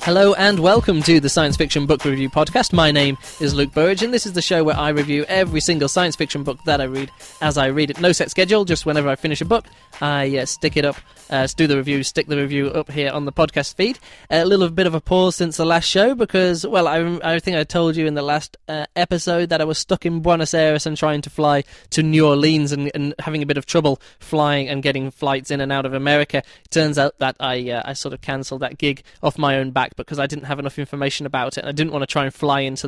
Hello and welcome to the Science Fiction Book Review Podcast. My name is Luke Burridge and this is the show where I review every single science fiction book that I read as I read it. No set schedule, just whenever I finish a book, I stick it up, do the review, stick the review up here on the podcast feed. A little bit of a pause since the last show because, well, I think I told you in the last episode that I was stuck in Buenos Aires and trying to fly to New Orleans and having a bit of trouble flying and getting flights in and out of America. It turns out that I sort of cancelled that gig off my own back because I didn't have enough information about it and I didn't want to try and fly into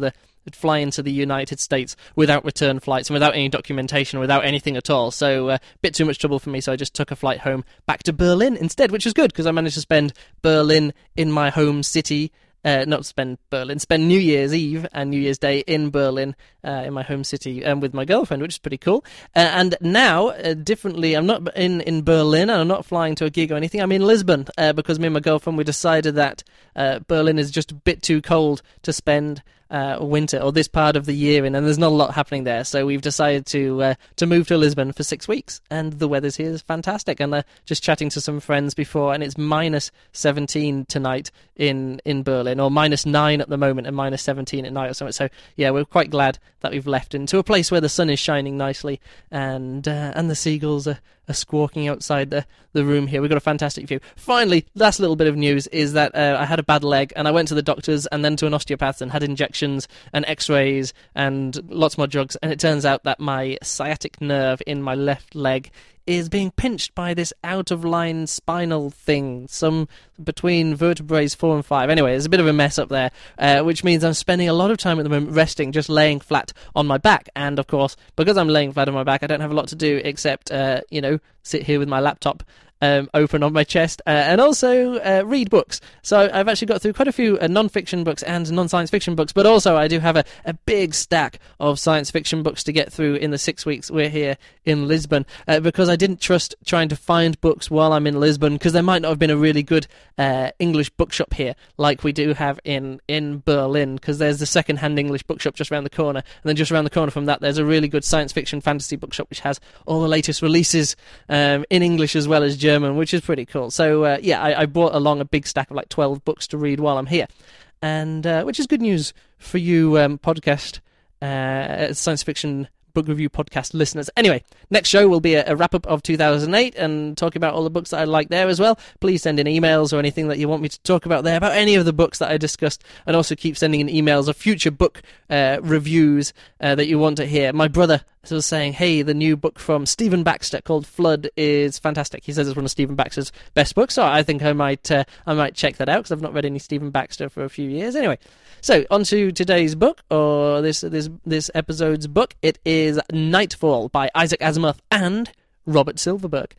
the United States without return flights and without any documentation, without anything at all. So a bit too much trouble for me, so I just took a flight home back to Berlin instead, which was good because I managed to spend Berlin in my home city. Spend New Year's Eve and New Year's Day in Berlin, in my home city, with my girlfriend, which is pretty cool. And now, differently, I'm not in Berlin, and I'm not flying to a gig or anything. I'm in Lisbon, because me and my girlfriend, we decided that Berlin is just a bit too cold to spend winter or this part of the year in, and there's not a lot happening there. So we've decided to move to Lisbon for 6 weeks, and the weather's here is fantastic. And just chatting to some friends before, and it's minus 17 tonight in Berlin, or minus 9 at the moment, and minus 17 at night or something. So yeah, we're quite glad that we've left into a place where the sun is shining nicely, and the seagulls are squawking outside the room here. We've got a fantastic view. Finally, last little bit of news is that I had a bad leg and I went to the doctors and then to an osteopath and had injections and x-rays and lots more drugs, and it turns out that my sciatic nerve in my left leg is being pinched by this out-of-line spinal thing, some between vertebrae 4 and 5. Anyway, there's a bit of a mess up there, which means I'm spending a lot of time at the moment resting, just laying flat on my back. And, of course, because I'm laying flat on my back, I don't have a lot to do except, sit here with my laptop open on my chest, and also read books. So I've actually got through quite a few non-fiction books and non-science fiction books, but also I do have a big stack of science fiction books to get through in the 6 weeks we're here in Lisbon, because I didn't trust trying to find books while I'm in Lisbon, because there might not have been a really good English bookshop here like we do have in Berlin, because there's the second-hand English bookshop just around the corner, and then just around the corner from that there's a really good science fiction fantasy bookshop which has all the latest releases in English as well as German, which is pretty cool. So I brought along a big stack of like 12 books to read while I'm here, and which is good news for you podcast science fiction book review podcast listeners. Anyway, next show will be a wrap-up of 2008 and talking about all the books that I like there as well. Please send in emails or anything that you want me to talk about there, about any of the books that I discussed, and also keep sending in emails of future book reviews that you want to hear. My brother was saying, hey, the new book from Stephen Baxter called Flood is fantastic. He says it's one of Stephen Baxter's best books, so I think I might check that out, because I've not read any Stephen Baxter for a few years. Anyway, so on to today's book, or this episode's book. It is Nightfall by Isaac Asimov and Robert Silverberg.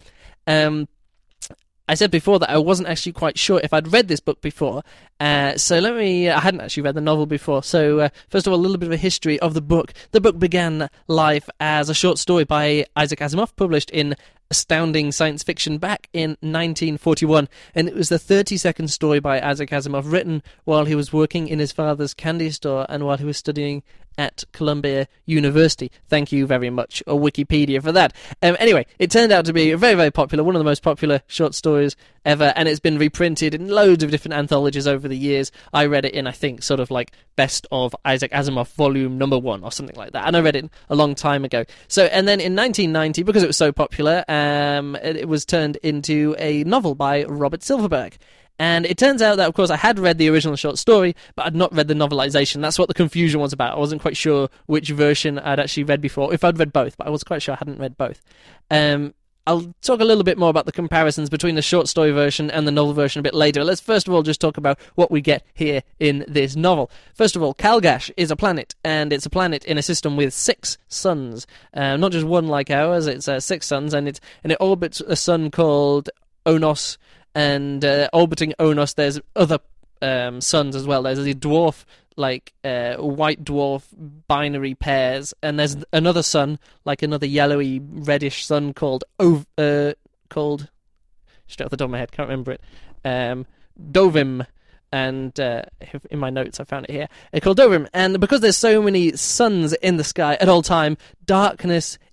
I said before that I wasn't actually quite sure if I'd read this book before, I hadn't actually read the novel before, so first of all, a little bit of a history of the book. The book began life as a short story by Isaac Asimov, published in Astounding Science Fiction back in 1941, and it was the 30-second story by Isaac Asimov, written while he was working in his father's candy store and while he was studying at Columbia University. Thank you very much, Wikipedia, for that. Anyway, it turned out to be very, very popular, one of the most popular short stories ever, and it's been reprinted in loads of different anthologies over the years. I read it in, I think, sort of like Best of Isaac Asimov Volume Number 1 or something like that, and I read it a long time ago. So, and then in 1990, because it was so popular, it was turned into a novel by Robert Silverberg. And it turns out that, of course, I had read the original short story, but I'd not read the novelization. That's what the confusion was about. I wasn't quite sure which version I'd actually read before, if I'd read both, but I was quite sure I hadn't read both. I'll talk a little bit more about the comparisons between the short story version and the novel version a bit later. Let's first of all just talk about what we get here in this novel. First of all, Calgash is a planet, and it's a planet in a system with 6 suns. Not just one like ours, it's 6 suns, and it orbits a sun called Onos, and orbiting Onos there's other suns as well. There's a dwarf, like white dwarf binary pairs, and there's another sun, like another yellowy reddish sun called straight off the top of my head, can't remember it, Dovim, and in my notes I found it here. It's called Dovim, and because there's so many suns in the sky at all time, darkness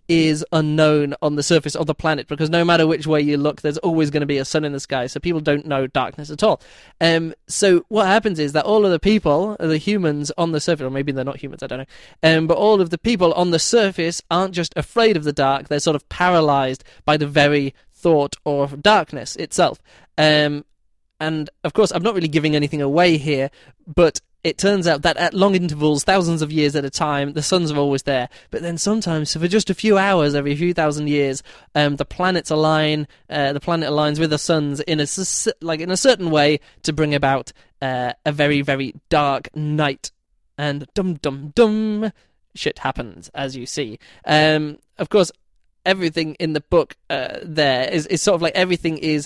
is unknown on the surface of the planet, because no matter which way you look, there's always going to be a sun in the sky, so people don't know darkness at all. So what happens is that all of the people, the humans on the surface, or maybe they're not humans, I don't know, but all of the people on the surface aren't just afraid of the dark, they're sort of paralyzed by the very thought of darkness itself. And of course, I'm not really giving anything away here, but it turns out that at long intervals, thousands of years at a time, the suns are always there. But then sometimes, for just a few hours every few thousand years, the planets align. The planet aligns with the suns in a certain way to bring about a very, very dark night. And dum shit happens, as you see. Of course, everything in the book there is sort of like everything is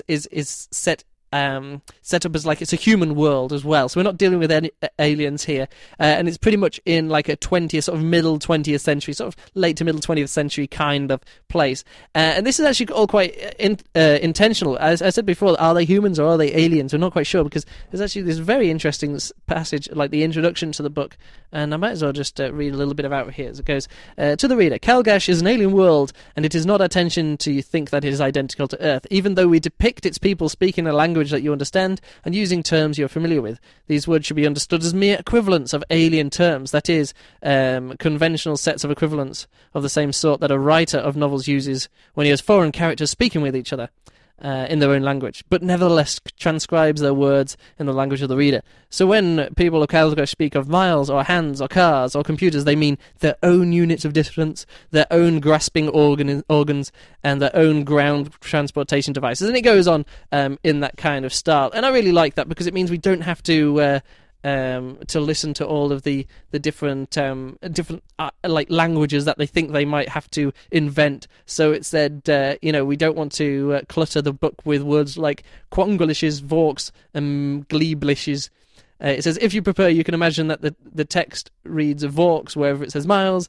set up as like it's a human world as well, so we're not dealing with any aliens here, and it's pretty much in like a 20th, sort of middle 20th century, sort of late to middle 20th century kind of place, and this is actually all quite intentional. As I said before, are they humans or are they aliens? We're not quite sure, because there's actually this very interesting passage, like the introduction to the book, and I might as well just read a little bit about it here as it goes. To the reader, Calgash is an alien world, and it is not our intention to think that it is identical to Earth, even though we depict its people speaking a language that you understand and using terms you're familiar with. These words should be understood as mere equivalents of alien terms, that is, conventional sets of equivalents of the same sort that a writer of novels uses when he has foreign characters speaking with each other in their own language, but nevertheless transcribes their words in the language of the reader. So when people of Calgash speak of miles or hands or cars or computers, they mean their own units of distance, their own grasping organs, and their own ground transportation devices. And it goes on in that kind of style. And I really like that, because it means we don't have to listen to all of the different like languages that they think they might have to invent. So it said, we don't want to clutter the book with words like quonglishes, vorks, and gleeblishes. It says, if you prefer, you can imagine that the text reads vorks wherever it says miles,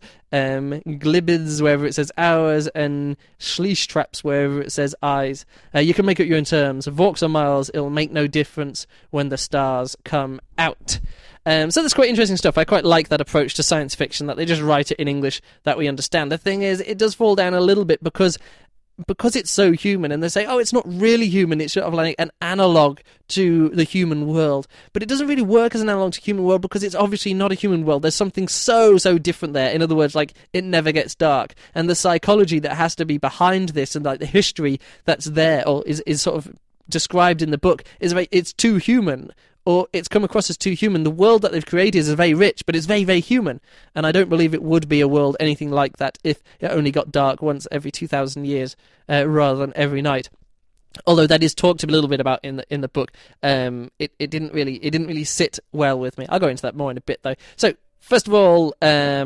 glibids wherever it says hours, and schleestraps wherever it says eyes. You can make up your own terms. Vorks or miles, it'll make no difference when the stars come out. So that's quite interesting stuff. I quite like that approach to science fiction, that they just write it in English that we understand. The thing is, it does fall down a little bit because it's so human, and they say, oh, it's not really human, it's sort of like an analogue to the human world. But it doesn't really work as an analogue to the human world, because it's obviously not a human world. There's something so different there. In other words, like, it never gets dark. And the psychology that has to be behind this, and like the history that's there, or is sort of described in the book, it's too human. Or it's come across as too human. The world that they've created is very rich, but it's very, very human. And I don't believe it would be a world anything like that if it only got dark once every 2,000 years rather than every night. Although that is talked a little bit about in the book, it didn't really sit well with me. I'll go into that more in a bit, though. So first of all,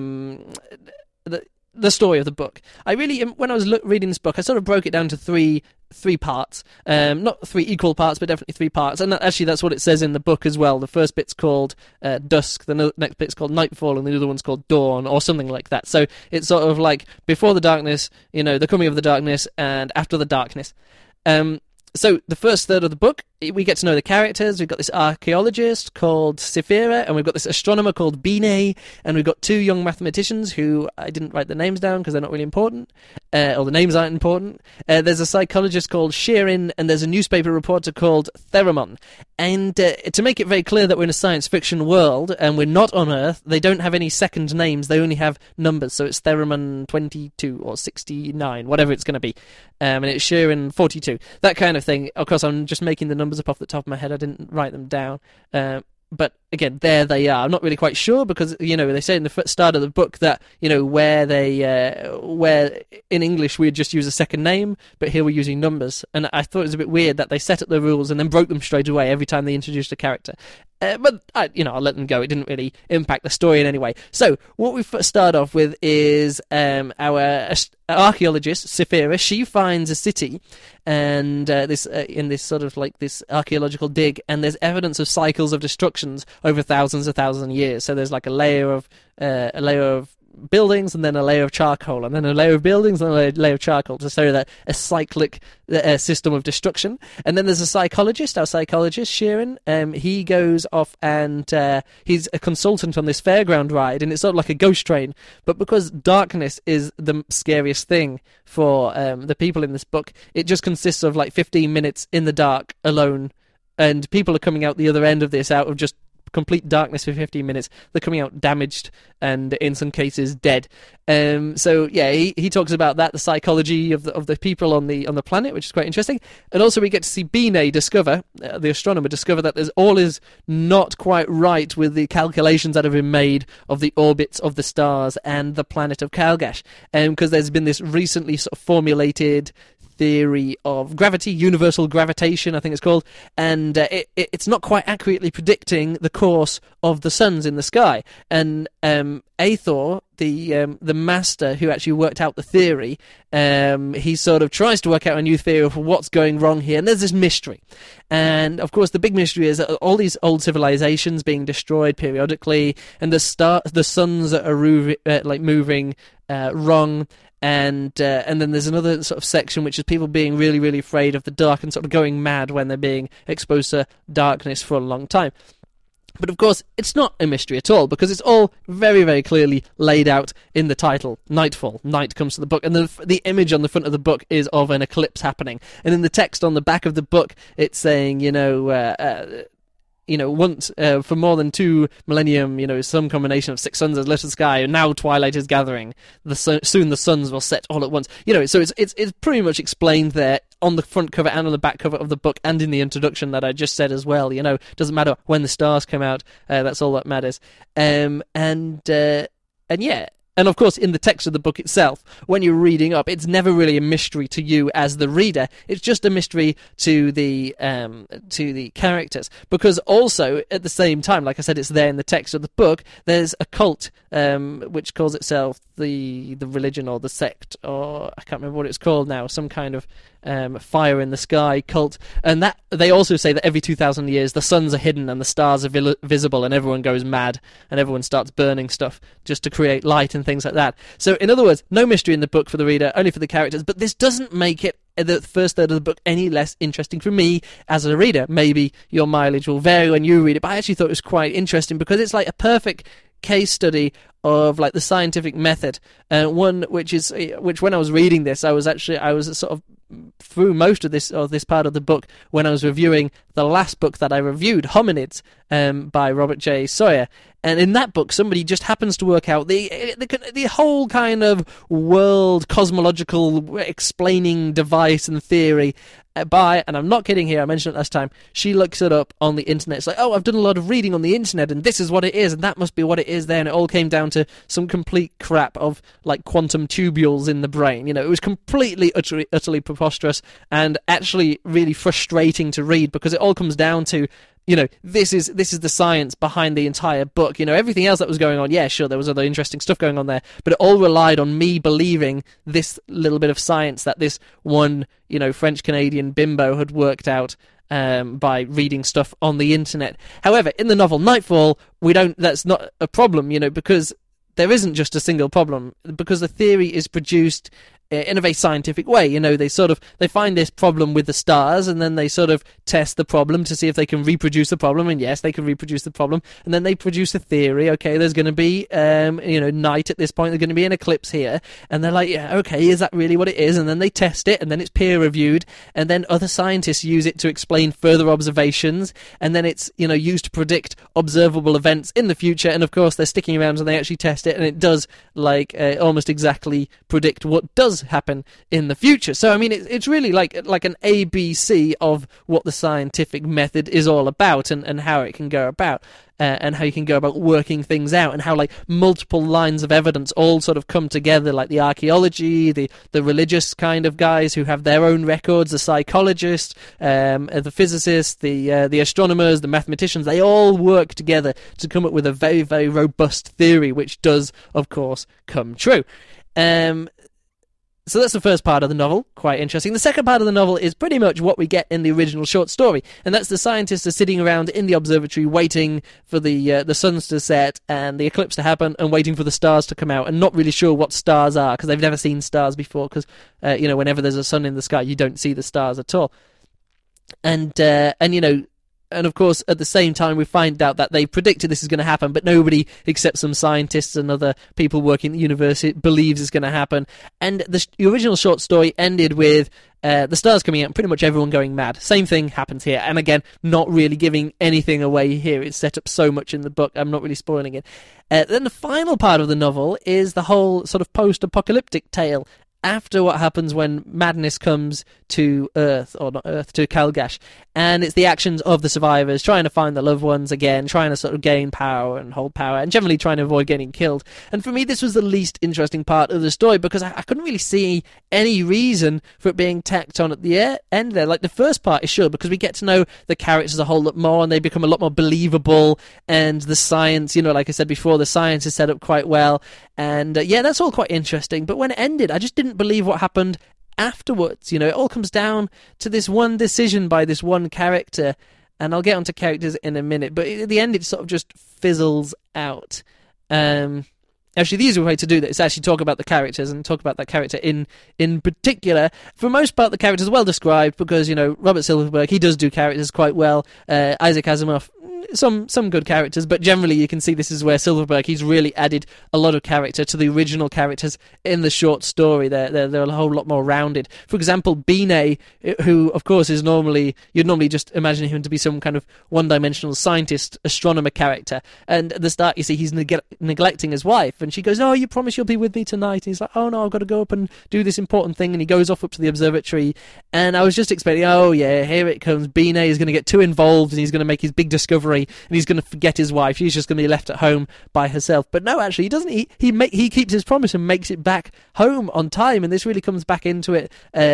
the story of the book. I really, when I was reading this book, I sort of broke it down to three parts. Not three equal parts, but definitely three parts. And actually, that's what it says in the book as well. The first bit's called dusk, the next bit's called nightfall, and the other one's called dawn, or something like that. So it's sort of like before the darkness, the coming of the darkness, and after the darkness. So the first third of the book, we get to know the characters. We've got this archaeologist called Sephira, and we've got this astronomer called Bine, and we've got two young mathematicians who I didn't write the names down because they're not really important, or the names aren't important. There's a psychologist called Shirin, and there's a newspaper reporter called Theramon. And to make it very clear that we're in a science fiction world and we're not on Earth, they don't have any second names. They only have numbers. So it's Theramon 22 or 69, whatever it's going to be. And it's Shirin 42. That kind of thing. Of course, I'm just making the numbers up off the top of my head. I didn't write them down. But again, there they are. I'm not really quite sure because, they say in the start of the book that, where in English we'd just use a second name, but here we're using numbers. And I thought it was a bit weird that they set up the rules and then broke them straight away every time they introduced a character. But I'll let them go. It didn't really impact the story in any way. So what we start off with is our archaeologist Sephira. She finds a city, and in this sort of like this archaeological dig, and there's evidence of cycles of destructions over thousands of years. So there's like a layer of buildings, and then a layer of charcoal, and then a layer of buildings, and a layer of charcoal, to show that a cyclic system of destruction. And then there's a psychologist, our psychologist, Sheeran. He goes off and he's a consultant on this fairground ride, and it's sort of like a ghost train. But because darkness is the scariest thing for the people in this book, it just consists of like 15 minutes in the dark alone, and people are coming out the other end of this out of just complete darkness for 15 minutes. They're coming out damaged and in some cases dead. So yeah, he talks about that, the psychology of the people on the planet, which is quite interesting. And also we get to see Binet discover, the astronomer, discover that all is not quite right with the calculations that have been made of the orbits of the stars and the planet of Calgash, because there's been this recently sort of formulated theory of gravity, universal gravitation, I think it's called, and it's not quite accurately predicting the course of the suns in the sky. And Aethor, the master who actually worked out the theory, he sort of tries to work out a new theory of what's going wrong here, and there's this mystery. And of course the big mystery is that all these old civilizations being destroyed periodically, and the suns are moving wrong. And then there's another sort of section which is people being really, really afraid of the dark and sort of going mad when they're being exposed to darkness for a long time. But of course, it's not a mystery at all, because it's all very, very clearly laid out in the title, Nightfall. Night comes to the book, and the image on the front of the book is of an eclipse happening. And in the text on the back of the book, it's saying, once for more than 2 millennium, some combination of 6 suns has lit the sky, and now twilight is gathering. Soon the suns will set all at once. So it's pretty much explained there on the front cover and on the back cover of the book, and in the introduction that I just said as well. Doesn't matter when the stars come out. That's all that matters. And of course, in the text of the book itself, when you're reading up, it's never really a mystery to you as the reader. It's just a mystery to the characters, because also at the same time, like I said, it's there in the text of the book. There's a cult which calls itself the religion or the sect, or I can't remember what it's called now. Some kind of fire in the sky cult, and that they also say that every 2,000 years the suns are hidden and the stars are visible, and everyone goes mad and everyone starts burning stuff just to create light and things like that. So in other words, no mystery in the book for the reader, only for the characters. But this doesn't make it, the first third of the book, any less interesting for me as a reader. Maybe your mileage will vary when you read it, but I actually thought it was quite interesting, because it's like a perfect case study of like the scientific method, one which when I was reading this, I was sort of through most of this part of the book when I was reviewing the last book that I reviewed, Hominids, by Robert J. Sawyer. And in that book, somebody just happens to work out the whole kind of world cosmological explaining device and theory and I'm not kidding here, I mentioned it last time, she looks it up on the internet. It's like, oh, I've done a lot of reading on the internet, and this is what it is, and that must be what it is there, and it all came down to some complete crap of, like, quantum tubules in the brain. It was completely, utterly preposterous, and actually really frustrating to read, because it all comes down to, this is the science behind the entire book. Everything else that was going on, yeah, sure, there was other interesting stuff going on there, but it all relied on me believing this little bit of science that this one, French-Canadian bimbo had worked out by reading stuff on the internet. However, in the novel Nightfall, that's not a problem, because there isn't just a single problem, because the theory is produced in a very scientific way. They find this problem with the stars, and then they sort of test the problem to see if they can reproduce the problem, and yes, they can reproduce the problem, and then they produce a theory. Okay, there's going to be night at this point, there's going to be an eclipse here, and they're like, yeah, okay, is that really what it is? And then they test it, and then it's peer reviewed, and then other scientists use it to explain further observations, and then it's used to predict observable events in the future. And of course they're sticking around and they actually test it, and it does almost exactly predict what does happen in the future. So I mean, it's really like an ABC of what the scientific method is all about, and how it can go about, and how you can go about working things out, and how like multiple lines of evidence all sort of come together, like the archaeology, the religious kind of guys who have their own records, the psychologists, the physicists, the astronomers, the mathematicians. They all work together to come up with a very, very robust theory, which does, of course, come true. So that's the first part of the novel, quite interesting. The second part of the novel is pretty much what we get in the original short story, and that's the scientists are sitting around in the observatory waiting for the suns to set and the eclipse to happen, and waiting for the stars to come out, and not really sure what stars are, because they've never seen stars before, because, whenever there's a sun in the sky, you don't see the stars at all. And of course, at the same time, we find out that they predicted this is going to happen, but nobody except some scientists and other people working at the university believes it's going to happen. And the original short story ended with the stars coming out and pretty much everyone going mad. Same thing happens here. And again, not really giving anything away here. It's set up so much in the book, I'm not really spoiling it. Then the final part of the novel is the whole sort of post-apocalyptic tale, after what happens when madness comes to Earth, or not Earth, to Calgash. And it's the actions of the survivors trying to find their loved ones again, trying to sort of gain power and hold power, and generally trying to avoid getting killed. And for me, this was the least interesting part of the story, because I couldn't really see any reason for it being tacked on at the end there. Like, the first part is sure, because we get to know the characters a whole lot more, and they become a lot more believable, and the science, like I said before, the science is set up quite well. And that's all quite interesting. But when it ended, I just didn't believe what happened afterwards. It all comes down to this one decision by this one character, and I'll get onto characters in a minute, but at the end it sort of just fizzles out. Actually, the easier way to do that is actually talk about the characters, and talk about that character in particular. For the most part, the characters are well described, because, Robert Silverberg, he does do characters quite well. Isaac Asimov, some good characters, but generally you can see this is where Silverberg, he's really added a lot of character to the original characters in the short story. They're a whole lot more rounded. For example, Binet, who of course is you'd normally just imagine him to be some kind of one-dimensional scientist, astronomer character, and at the start you see he's neglecting his wife, and she goes, "Oh, you promise you'll be with me tonight?" And he's like, "Oh no, I've got to go up and do this important thing," and he goes off up to the observatory, and I was just expecting, oh yeah, here it comes, Binet is going to get too involved, and he's going to make his big discovery, and he's going to forget his wife. She's just going to be left at home by herself. But no, actually, he doesn't. He keeps his promise and makes it back home on time. And this really comes back into it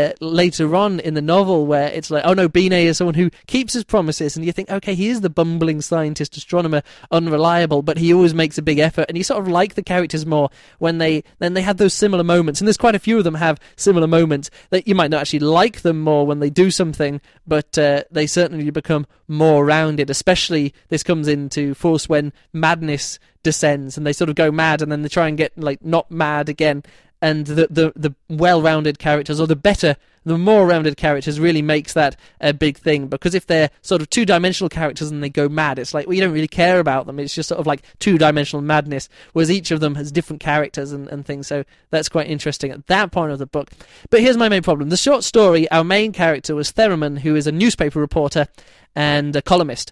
later on in the novel, where it's like, oh no, Binet is someone who keeps his promises, and you think, okay, he is the bumbling scientist, astronomer, unreliable, but he always makes a big effort, and you sort of like the characters more when they have those similar moments. And there's quite a few of them have similar moments that you might not actually like them more when they do something, but they certainly become more rounded. Especially this comes into force when madness descends, and they sort of go mad, and then they try and get not mad again. And the well-rounded characters, or the more rounded characters, really makes that a big thing. Because if they're sort of two-dimensional characters and they go mad, it's like, well, you don't really care about them. It's just sort of like two-dimensional madness, whereas each of them has different characters and things. So that's quite interesting at that point of the book. But here's my main problem. The short story, our main character was Theremin, who is a newspaper reporter and a columnist.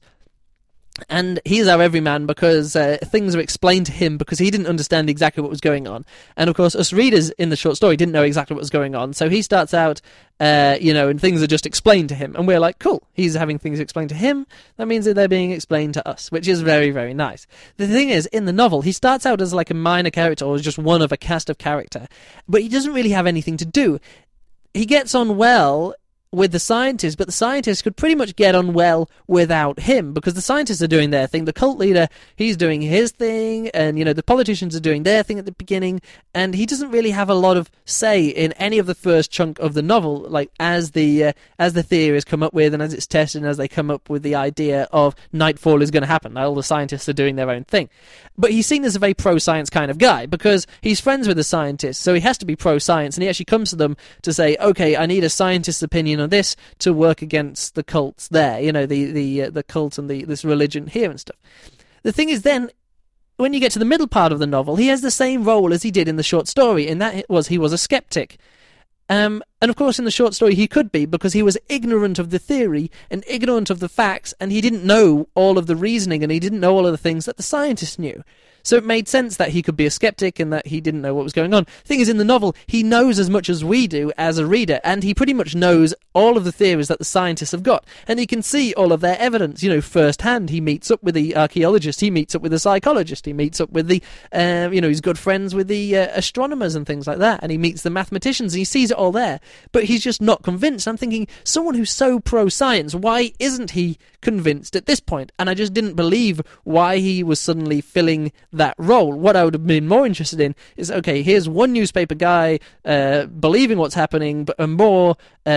And he's our everyman, because things are explained to him, because he didn't understand exactly what was going on. And of course, us readers in the short story didn't know exactly what was going on. So he starts out, and things are just explained to him. And we're like, cool, he's having things explained to him. That means that they're being explained to us, which is very, very nice. The thing is, in the novel, he starts out as like a minor character, or just one of a cast of character. But he doesn't really have anything to do. He gets on well with the scientists, but the scientists could pretty much get on well without him, because the scientists are doing their thing, the cult leader, he's doing his thing, and the politicians are doing their thing at the beginning, and he doesn't really have a lot of say in any of the first chunk of the novel, like as the theories come up with, and as it's tested, and as they come up with the idea of nightfall is going to happen. All the scientists are doing their own thing, but he's seen as a very pro-science kind of guy, because he's friends with the scientists, so he has to be pro-science, and he actually comes to them to say, okay, I need a scientist's opinion on this to work against the cults there, the cult and this religion here and stuff. The thing is, then, when you get to the middle part of the novel, he has the same role as he did in the short story, in that he was a skeptic. And of course, in the short story, he could be, because he was ignorant of the theory and ignorant of the facts, and he didn't know all of the reasoning, and he didn't know all of the things that the scientists knew. So it made sense that he could be a skeptic and that he didn't know what was going on. The thing is, in the novel, he knows as much as we do as a reader, and he pretty much knows all of the theories that the scientists have got. And he can see all of their evidence, firsthand. He meets up with the archaeologist, he meets up with the psychologist, he meets up with the, he's good friends with the astronomers and things like that, and he meets the mathematicians, and he sees it all there. but he's just not convinced. I'm thinking, someone who's so pro-science, why isn't he convinced at this point? And I just didn't believe why he was suddenly filling that role. What I would have been more interested in is, okay, here's one newspaper guy believing what's happening, but a more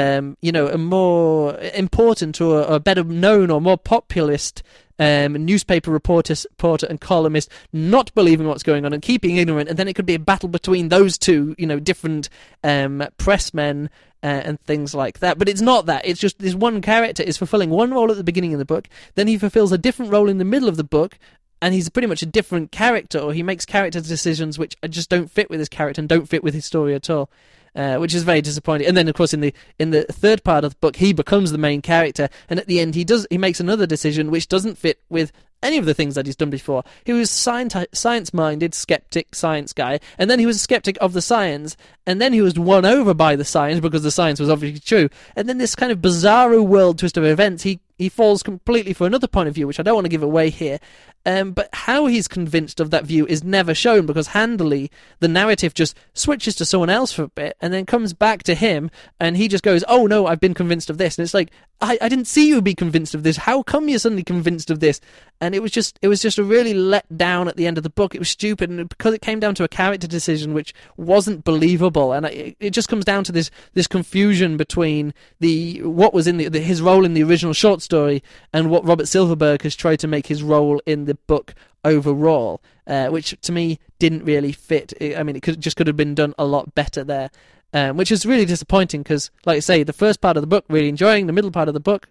important or a better known or more populist newspaper reporter and columnist not believing what's going on and keeping ignorant, and then it could be a battle between those two, different pressmen and things like that. But it's not that. It's just this one character is fulfilling one role at the beginning of the book, then he fulfills a different role in the middle of the book, and he's pretty much a different character, or he makes character decisions which just don't fit with his character and don't fit with his story at all. Which is very disappointing. And then, of course, in the third part of the book, he becomes the main character, and at the end, he makes another decision which doesn't fit with any of the things that he's done before. He was science-minded, skeptic, science guy, and then he was a skeptic of the science, and then he was won over by the science because the science was obviously true. And then this kind of bizarro world twist of events, he falls completely for another point of view, which I don't want to give away here. But how he's convinced of that view is never shown, because handily the narrative just switches to someone else for a bit and then comes back to him, and he just goes, oh no, I've been convinced of this. And it's like, I didn't see you be convinced of this. How come you're suddenly convinced of this? And it was just a really let down at the end of the book. It was stupid, and because it came down to a character decision which wasn't believable, and it just comes down to this confusion between what was in his role in the original short story and what Robert Silverberg has tried to make his role in the book overall, which to me didn't really fit. I mean, it could have been done a lot better there, which is really disappointing because, like I say, the first part of the book really enjoying, the middle part of the book.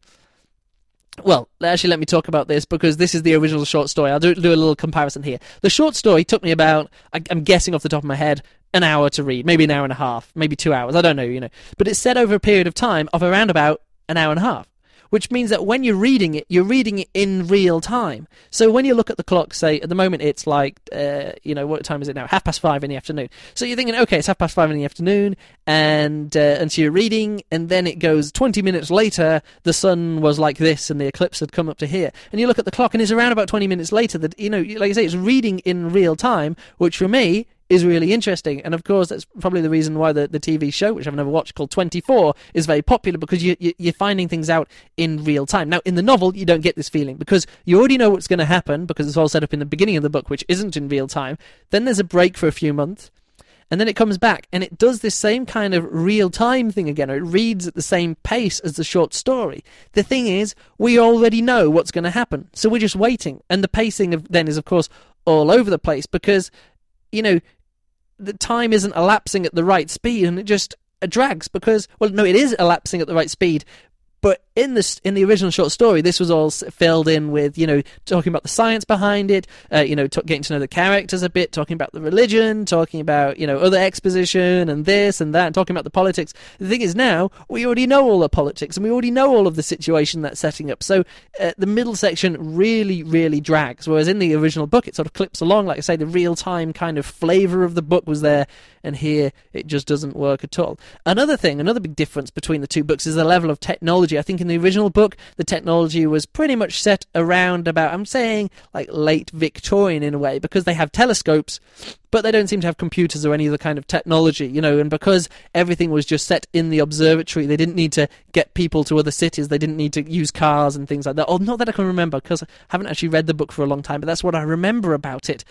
Well, actually, let me talk about this, because this is the original short story. I'll do a little comparison here. The short story took me about, I'm guessing off the top of my head, an hour to read, maybe an hour and a half, maybe 2 hours. I don't know, but it's set over a period of time of around about an hour and a half, which means that when you're reading it in real time. So when you look at the clock, say, at the moment it's like, what time is it now? 5:30 in the afternoon. So you're thinking, okay, it's 5:30 in the afternoon, and so you're reading, and then it goes 20 minutes later, the sun was like this, and the eclipse had come up to here. And you look at the clock, and it's around about 20 minutes later that, like I say, it's reading in real time, which for me is really interesting. And of course, that's probably the reason why the TV show, which I've never watched, called 24, is very popular, because you're finding things out in real time. Now, in the novel, you don't get this feeling, because you already know what's going to happen, because it's all set up in the beginning of the book, which isn't in real time. Then there's a break for a few months, and then it comes back, and it does this same kind of real-time thing again, or it reads at the same pace as the short story. The thing is, we already know what's going to happen, so we're just waiting. And the pacing then is, of course, all over the place, because the time isn't elapsing at the right speed, and it just drags, because, well, no, it is elapsing at the right speed, but in the original short story, this was all filled in with, talking about the science behind it, getting to know the characters a bit, talking about the religion, talking about, other exposition and this and that, and talking about the politics. The thing is, now, we already know all the politics, and we already know all of the situation that's setting up. So the middle section really, really drags, whereas in the original book, it sort of clips along. Like I say, the real-time kind of flavour of the book was there, and here it just doesn't work at all. Another big difference between the two books is the level of technology. I think in the original book, the technology was pretty much set around about, I'm saying, like late Victorian in a way, because they have telescopes, but they don't seem to have computers or any other kind of technology, and because everything was just set in the observatory, they didn't need to get people to other cities, they didn't need to use cars and things like that. Oh, not that I can remember, because I haven't actually read the book for a long time, but that's what I remember about it.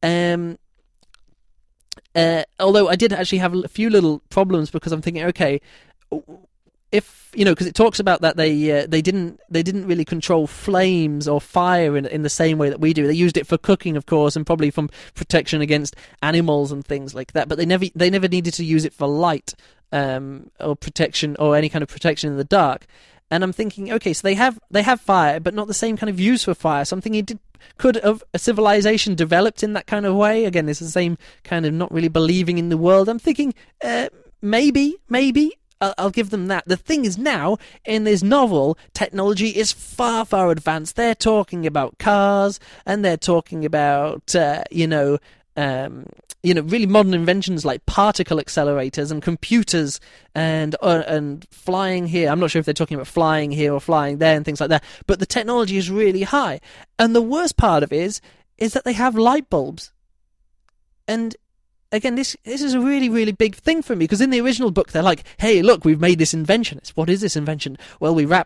Although I did actually have a few little problems, because I'm thinking, okay, if because it talks about that they didn't really control flames or fire in the same way that we do. They used it for cooking, of course, and probably from protection against animals and things like that. But they never needed to use it for light or protection, or any kind of protection in the dark. And I'm thinking, okay, so they have fire, but not the same kind of use for fire. So I'm thinking, could a civilization developed in that kind of way? Again, it's the same kind of not really believing in the world. I'm thinking, maybe. I'll give them that. The thing is, now, in this novel, technology is far, far advanced. They're talking about cars, and they're talking about, really modern inventions like particle accelerators and computers and flying here. I'm not sure if they're talking about flying here or flying there and things like that, but the technology is really high. And the worst part of it is that they have light bulbs. And again, this is a really, really big thing for me, because in the original book they're like, hey, look, we've made this invention. What is this invention? Well, we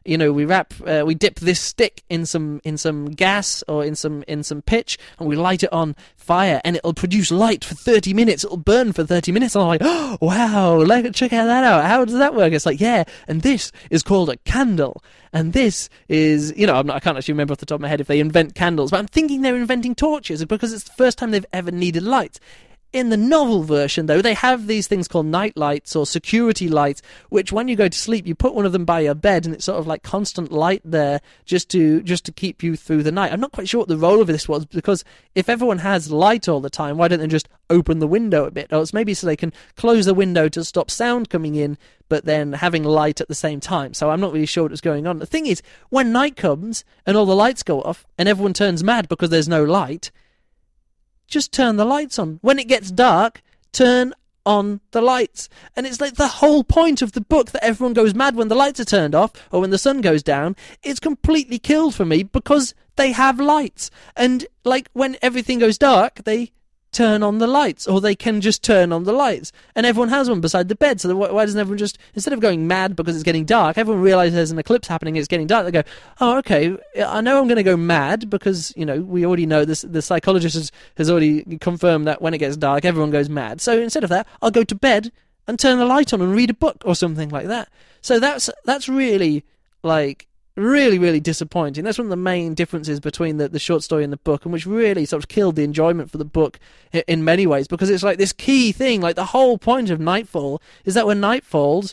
dip this stick in some gas or in some pitch, and we light it on fire, and it'll produce light for 30 minutes. It'll burn for 30 minutes. And I'm like, oh, wow, check that out. How does that work? It's like, yeah, and this is called a candle. And this is, I can't actually remember off the top of my head if they invent candles, but I'm thinking they're inventing torches because it's the first time they've ever needed light. In the novel version, though, they have these things called night lights or security lights, which when you go to sleep, you put one of them by your bed, and it's sort of like constant light there just to keep you through the night. I'm not quite sure what the role of this was, because if everyone has light all the time, why don't they just open the window a bit? Or it's maybe so they can close the window to stop sound coming in, but then having light at the same time. So I'm not really sure what was going on. The thing is, when night comes and all the lights go off and everyone turns mad because there's no light, just turn the lights on. When it gets dark, turn on the lights. And it's like the whole point of the book, that everyone goes mad when the lights are turned off or when the sun goes down. It's completely killed for me because they have lights. And like when everything goes dark, they turn on the lights, or they can just turn on the lights, and everyone has one beside the bed. So why doesn't everyone just, instead of going mad because it's getting dark, everyone realizes there's an eclipse happening, it's getting dark, they go, oh, okay, I know I'm going to go mad because, we already know this, the psychologist has already confirmed that when it gets dark everyone goes mad. So instead of that, I'll go to bed and turn the light on and read a book or something like that. So that's really, like, really, really disappointing. That's one of the main differences between the short story and the book, and which really sort of killed the enjoyment for the book in many ways, because it's like this key thing, like the whole point of Nightfall is that when night falls,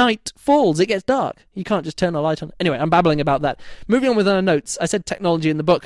it gets dark. You can't just turn a light on. Anyway, I'm babbling about that. Moving on with our notes, I said technology in the book.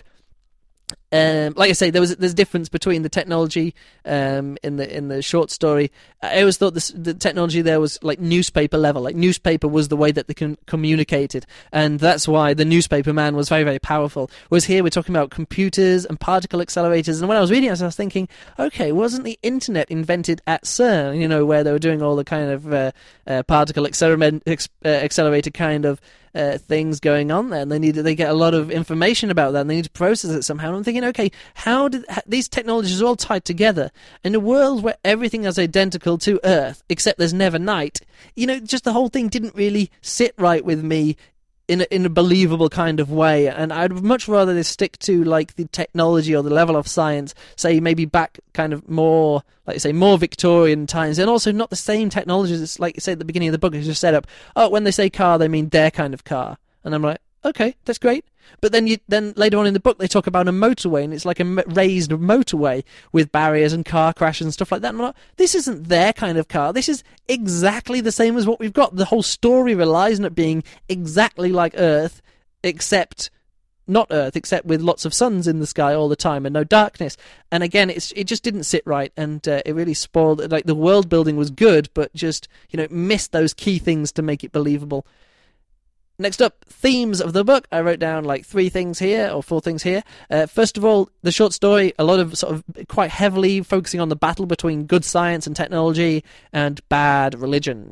Like I say, there's a difference between the technology in the short story. I always thought the technology there was like newspaper level. Like newspaper was the way that they communicated, and that's why the newspaper man was very, very powerful. Whereas here we're talking about computers and particle accelerators. And when I was reading it, I was thinking, okay, wasn't the internet invented at CERN? Where they were doing all the kind of particle accelerator kind of things going on there, and they get a lot of information about that, and they need to process it somehow. And I'm thinking, okay, how did these technologies are all tied together in a world where everything is identical to Earth except there's never night? Just the whole thing didn't really sit right with me in a believable kind of way, and I'd much rather they stick to like the technology or the level of science, say maybe back kind of more, like you say, more Victorian times, and also not the same technologies. It's like you say at the beginning of the book, it's just set up, oh, when they say car, they mean their kind of car, and I'm like, okay, that's great. But then later on in the book they talk about a motorway, and it's like a raised motorway with barriers and car crashes and stuff like that. And I'm like, this isn't their kind of car. This is exactly the same as what we've got. The whole story relies on it being exactly like Earth, except not Earth, except with lots of suns in the sky all the time and no darkness. And again, it just didn't sit right, and it really spoiled. Like the world building was good, but just missed those key things to make it believable. Next up, themes of the book. I wrote down like 4 things here. First of all, the short story, a lot of sort of quite heavily focusing on the battle between good science and technology and bad religion.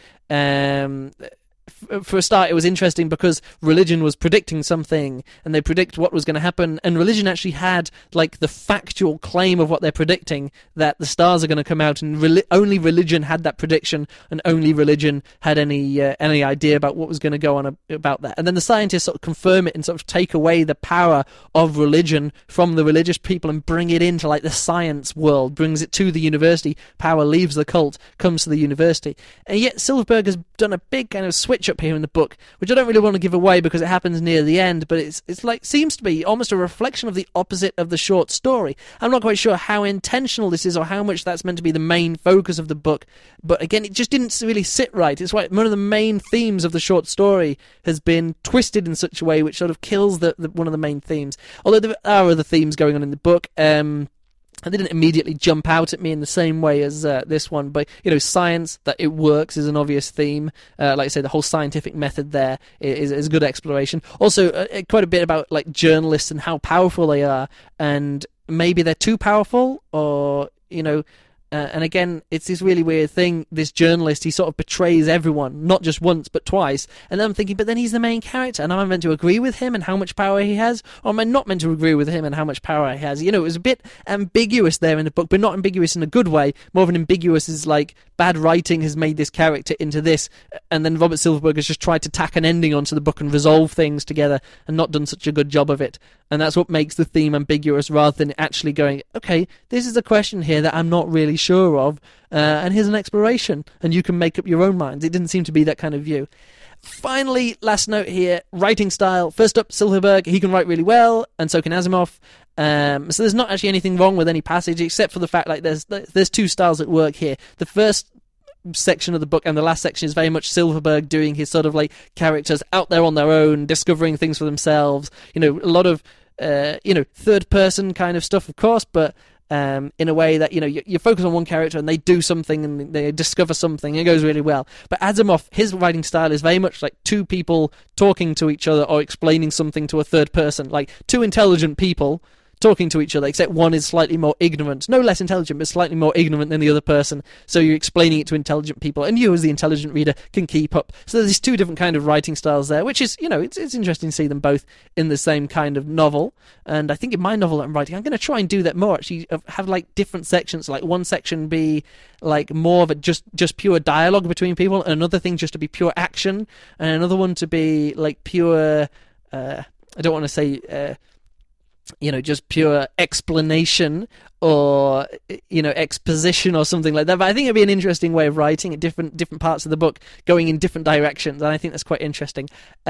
For a start, it was interesting because religion was predicting something, and they predict what was going to happen, and religion actually had like the factual claim of what they're predicting, that the stars are going to come out, and only religion had that prediction, and only religion had any idea about what was going to go on about that. And then the scientists sort of confirm it and sort of take away the power of religion from the religious people and bring it into like the science world, brings it to the university. Power leaves the cult, comes to the university. And yet Silverberg has done a big kind of switch up here in the book, which I don't really want to give away because it happens near the end, but it's like seems to be almost a reflection of the opposite of the short story. I'm not quite sure how intentional this is or how much that's meant to be the main focus of the book, but again, it just didn't really sit right. It's like one of the main themes of the short story has been twisted in such a way which sort of kills the one of the main themes. Although there are other themes going on in the book, and they didn't immediately jump out at me in the same way as this one, but science, that it works, is an obvious theme. Like I say, the whole scientific method there is a good exploration. Also, quite a bit about like journalists and how powerful they are, and maybe they're too powerful, or And again, it's this really weird thing. This journalist, he sort of betrays everyone, not just once, but twice. And then I'm thinking, but then he's the main character, and am I meant to agree with him and how much power he has? Or am I not meant to agree with him and how much power he has? You know, it was a bit ambiguous there in the book, but not ambiguous in a good way. More of an ambiguous is like, bad writing has made this character into this, and then Robert Silverberg has just tried to tack an ending onto the book and resolve things together and not done such a good job of it. And that's what makes the theme ambiguous, rather than actually going, okay, this is a question here that I'm not really sure of, and here's an exploration, and you can make up your own minds. It didn't seem to be that kind of view. Finally, last note here, writing style. First up, Silverberg, he can write really well, and so can Asimov. So there's not actually anything wrong with any passage, except for the fact like there's two styles at work here. The first section of the book and the last section is very much Silverberg doing his sort of like characters out there on their own, discovering things for themselves. You know, a lot of third person kind of stuff, of course, but in a way that, you know, you focus on one character and they do something and they discover something. It goes really well. But Asimov, his writing style is very much like two people talking to each other or explaining something to a third person, like two intelligent people talking to each other, except one is slightly more ignorant, no less intelligent, but slightly more ignorant than the other person. So you're explaining it to intelligent people, and you as the intelligent reader can keep up. So there's two different kind of writing styles there, which is, you know, it's interesting to see them both in the same kind of novel. And I think in my novel that I'm writing, I'm going to try and do that more, actually, have like different sections, like one section be like more of a just pure dialogue between people, and another thing just to be pure action, and another one to be like pure, I don't want to say, just pure explanation or, exposition or something like that. But I think it'd be an interesting way of writing it, different parts of the book going in different directions, and I think that's quite interesting.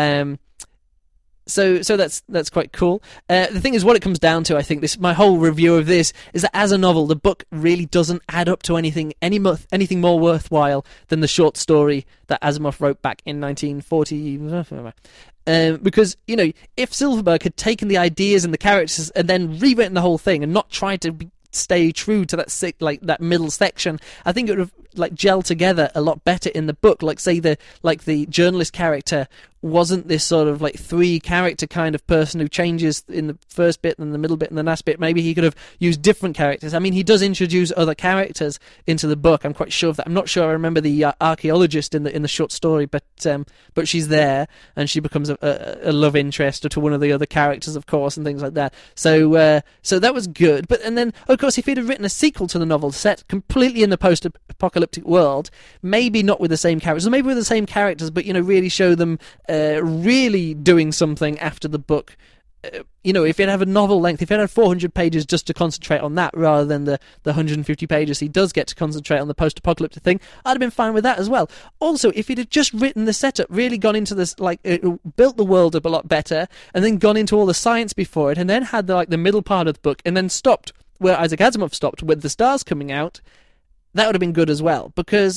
So that's quite cool. The thing is, what it comes down to, I think, my whole review of this is that as a novel, the book really doesn't add up to anything more worthwhile than the short story that Asimov wrote back in 1940. Because, if Silverberg had taken the ideas and the characters and then rewritten the whole thing and not tried to stay true to that middle section, I think it would have gelled together a lot better in the book. Like, say the journalist character wasn't this sort of three character kind of person who changes in the first bit and the middle bit and the last bit. Maybe he could have used different characters. I mean, he does introduce other characters into the book. I'm quite sure of that. I'm not sure I remember the archaeologist in the short story, but she's there and she becomes a love interest to one of the other characters, of course, and things like that. So that was good. And then, of course, if he'd have written a sequel to the novel set completely in the post-apocalyptic world, maybe not with the same characters, maybe with the same characters, but really show them really doing something after the book. If it had a novel length, if it had 400 pages just to concentrate on that rather than the 150 pages he does get to concentrate on the post-apocalyptic thing, I'd have been fine with that as well. Also, if he'd have just written the setup, really gone into this, built the world up a lot better, and then gone into all the science before it, and then had the middle part of the book, and then stopped where Isaac Asimov stopped with the stars coming out, that would have been good as well. Because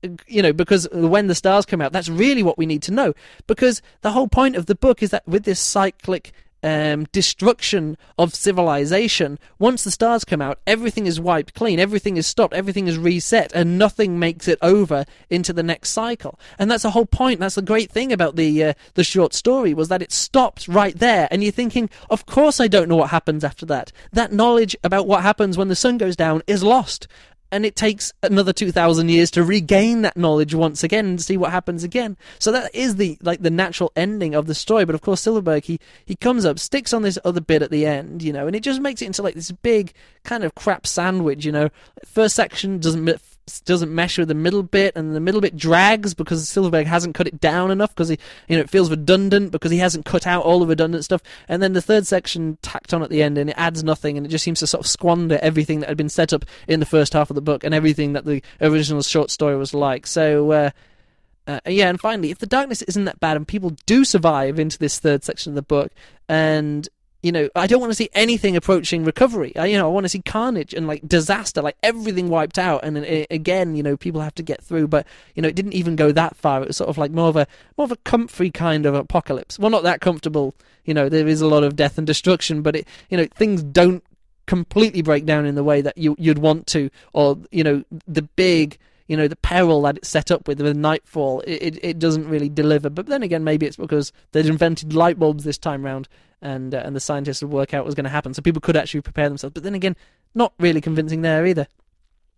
when the stars come out, that's really what we need to know. Because the whole point of the book is that with this cyclic destruction of civilization, once the stars come out, everything is wiped clean, everything is stopped, everything is reset, and nothing makes it over into the next cycle. And that's the whole point. That's the great thing about the short story, was that it stops right there, and you're thinking, of course I don't know what happens after that. That knowledge about what happens when the sun goes down is lost. And it takes another 2,000 years to regain that knowledge once again and see what happens again. So that is the natural ending of the story. But of course, Silverberg, he comes up, sticks on this other bit at the end, and it just makes it into this big kind of crap sandwich. First section doesn't mesh with the middle bit, and the middle bit drags because Silverberg hasn't cut it down enough, because it feels redundant because he hasn't cut out all the redundant stuff. And then the third section tacked on at the end, and it adds nothing, and it just seems to sort of squander everything that had been set up in the first half of the book and everything that the original short story was like. So and finally, if the darkness isn't that bad and people do survive into this third section of the book, and I don't want to see anything approaching recovery. I want to see carnage and disaster, everything wiped out, and again, people have to get through. But it didn't even go that far. It was sort of more of a comfy kind of apocalypse. Well, not that comfortable. There is a lot of death and destruction, but things don't completely break down in the way that you'd want to, or the big. The peril that it's set up with Nightfall, it doesn't really deliver. But then again, maybe it's because they'd invented light bulbs this time round, and the scientists would work out what was going to happen, so people could actually prepare themselves. But then again, not really convincing there either.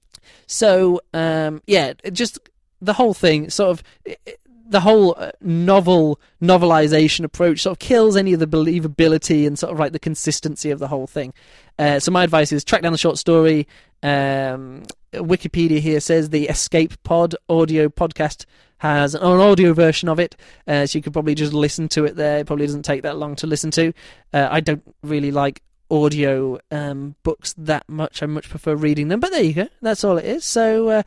So, just the whole thing, sort of, the whole novelization approach sort of kills any of the believability and sort of like the consistency of the whole thing. So my advice is track down the short story. Wikipedia here says the Escape Pod audio podcast has an audio version of it, so you could probably just listen to it there. It probably doesn't take that long to listen to. I don't really like audio books that much. I much prefer reading them, but there you go. That's all it is. So,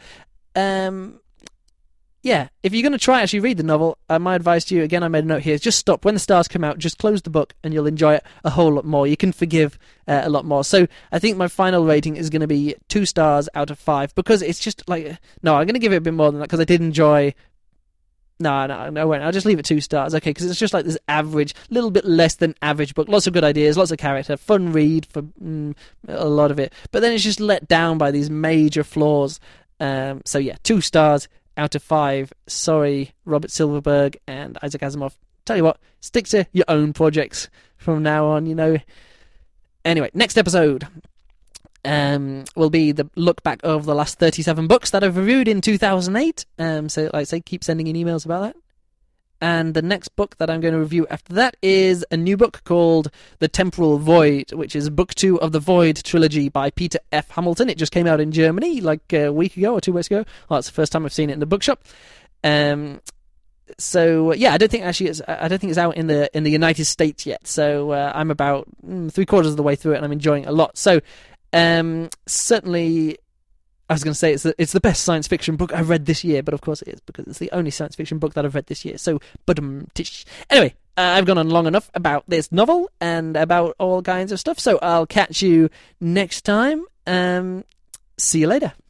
yeah, if you're going to try actually read the novel, my advice to you, again, I made a note here, is just stop. When the stars come out, just close the book and you'll enjoy it a whole lot more. You can forgive a lot more. So I think my final rating is going to be 2 stars out of 5, because it's just like... No, I'm going to give it a bit more than that, because I did enjoy... No, I won't. I'll just leave it 2 stars, okay, because it's just like this average, little bit less than average book. Lots of good ideas, lots of character, fun read for a lot of it. But then it's just let down by these major flaws. So yeah, 2 stars out of 5. Sorry, Robert Silverberg and Isaac Asimov. Tell you what, stick to your own projects from now on, you know. Anyway, next episode will be the look back over the last 37 books that I've reviewed in 2008. So, like I say, keep sending in emails about that. And the next book that I'm going to review after that is a new book called The Temporal Void, which is book 2 of the Void trilogy by Peter F. Hamilton. It just came out in Germany like a week ago or 2 weeks ago. Well, that's the first time I've seen it in the bookshop. So yeah, I don't think it's out in the United States yet. So I'm about 3/4 of the way through it, and I'm enjoying it a lot. So certainly, I was going to say it's the best science fiction book I've read this year, but of course it is, because it's the only science fiction book that I've read this year. So, anyway, I've gone on long enough about this novel and about all kinds of stuff. So I'll catch you next time. See you later.